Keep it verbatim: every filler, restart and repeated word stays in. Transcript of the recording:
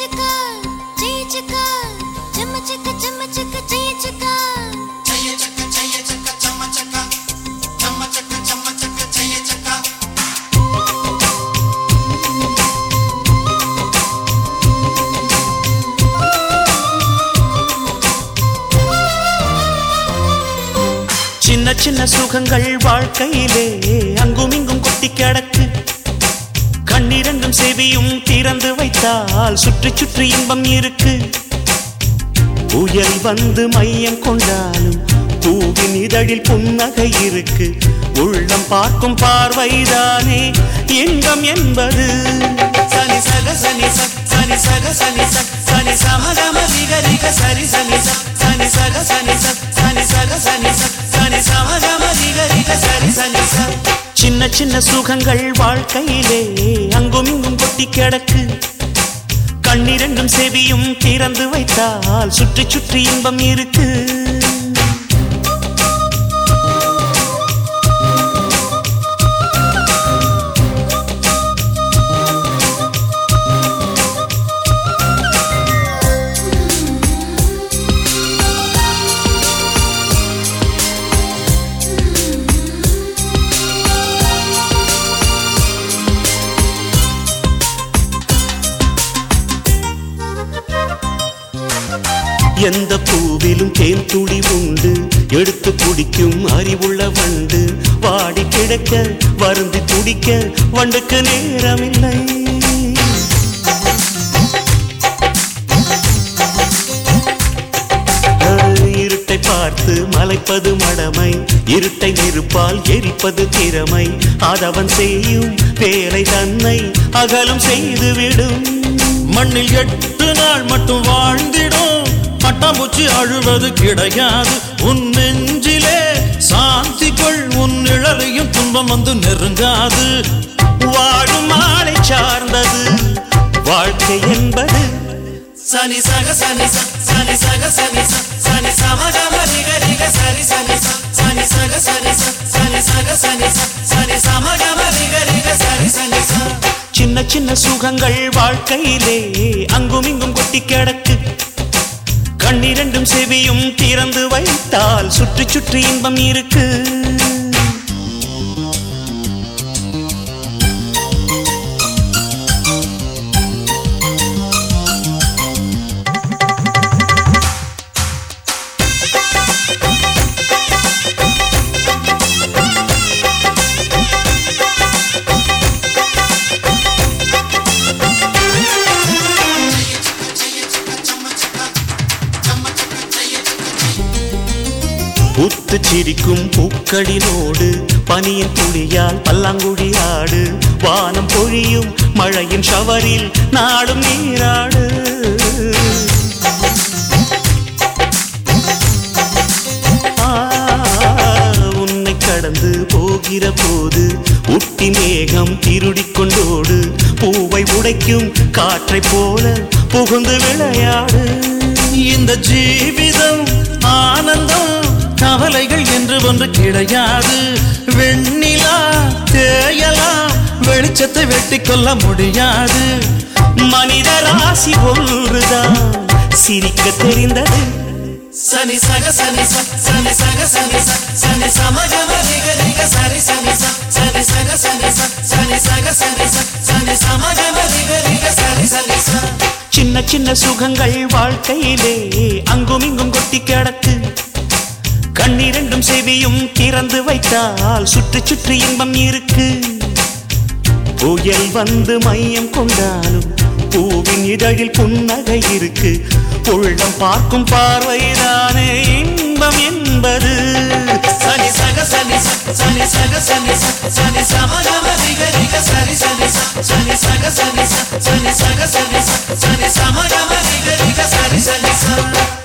chaka, chaya chaka, chama chaka, chama chaka, chaya chaka. Chaya chaka, chaya chaka, chama chaka, chama chaka, chama chaka, chaya chaka. சின்ன சின்ன சுகங்கள் வாழ்க்கையிலே அங்கும் இங்கும் கொட்டி கிடக்கு. கண்ணிரண்டும் செவியும் திறந்து வைத்தால் சுற்றி சுற்றி இன்பம் இருக்கு. புயல் வந்து மையம் கொண்டாலும் பூவின் இதழில் புன்னகை இருக்கு. உள்ளம் பார்க்கும் பார்வைதானே இன்பம் என்பது. சனி சக சனி ச சனி சக சனி ச சனி சமகம ரிக ரிக சரி சனி ச சனி சக சனி ச சனி சக சனி ச சனி சமகம ரிக ரிக சரி சனி ச. சின்ன சின்ன சுகங்கள் வாழ்க்கையிலே அங்கும் இங்கும் கொட்டி கிடக்கு. கண்ணிரண்டும் செவியும் திறந்து வைத்தால் சுற்றி சுற்றி இன்பம் இருக்கு. எந்த பூவிலும் தேன் துளி உண்டு, எடுத்து குடிக்கும் அறிவுள்ள வண்டு. வாடி கிடக்க வருந்தி துடிக்க வண்டுக்கு நேரமில்லை. இருட்டை பார்த்து மலைப்பது மடமை, இருட்டை நெருப்பால் எரிப்பது திறமை. அதவன் செய்யும் வேலை தன்னை அகலும் செய்துவிடும். மண்ணில் எட்டு நாள் மட்டும் வாழ்ந்திடும், பட்டாம்பூச்சி அழுவது கிடையாது. உன் நெஞ்சிலே சாந்தி கொள், உன் நிழலையும் துன்பம் வந்து நெருங்காது. வாழும் ஆளை சார்ந்தது வாழ்க்கை என்பது. சனி சக சனி ச சனி சக சனி ச சனி சமகம ரிக ரிக சரி சனி ச சனி சக சனி ச சனி சக சனி ச சனி சமகம ரிக ரிக சரி சனி ச. சின்ன சின்ன சுகங்கள் வாழ்க்கையிலே அங்கும் இங்கும் கொட்டி கிடக்கு. கண்ணிரண்டும் செவியும் திறந்து வைத்தால் சுற்றி சுற்றி இன்பம் இருக்கு. புத்து சிரிக்கும் பூக்களினோடு பனியின் துளியால் பல்லாங்குழி ஆடு. வானம் பொழியும் மழையின் ஷவரில் நாடும் நீராடு. உன்னை கடந்து போகிற போது உட்டி மேகம் திருடி கொண்டோடு. பூவை உடைக்கும் காற்றை போல புகுந்து விளையாடு. இந்த ஜீவிதம் ஆனந்தம் கவலைகள் என்று ஒன்று கிடையாது. வெண்ணிலா தேயலாம், வெளிச்சத்தை வெட்டி கொள்ள முடியாது. மனித ராசி ஒன்றுதான் சிரிக்க தெரிந்தது. சனி சக சனி ச சனி சக சனி ச சனி சமகம ரிக ரிக சரி சனி ச சனி சக சனி ச சனி சக சனி ச சனி சமகம ரிக ரிக சரி சனி ச. சின்ன சின்ன சுகங்கள் வாழ்க்கையிலே அங்கும் இங்கும் கொட்டி கிடக்கு. கண்ணிரண்டும் செவியும் திறந்து வைத்தால் சுற்றி சுற்றி இன்பம் இருக்கு. புயல் வந்து மையம் கொண்டாலும் பூவின் இதழில் புன்னகை இருக்கு. உள்ளம் பார்க்கும் பார்வைதானே இன்பம் என்பது. சனி சக சனி ச சனி சக சனி ச சனி சமகம ரிக ரிக சரி சனி ச சனி சக சனி ச சனி சக சனி ச சனி சமகம ரிக ரிக சரி சனி ச.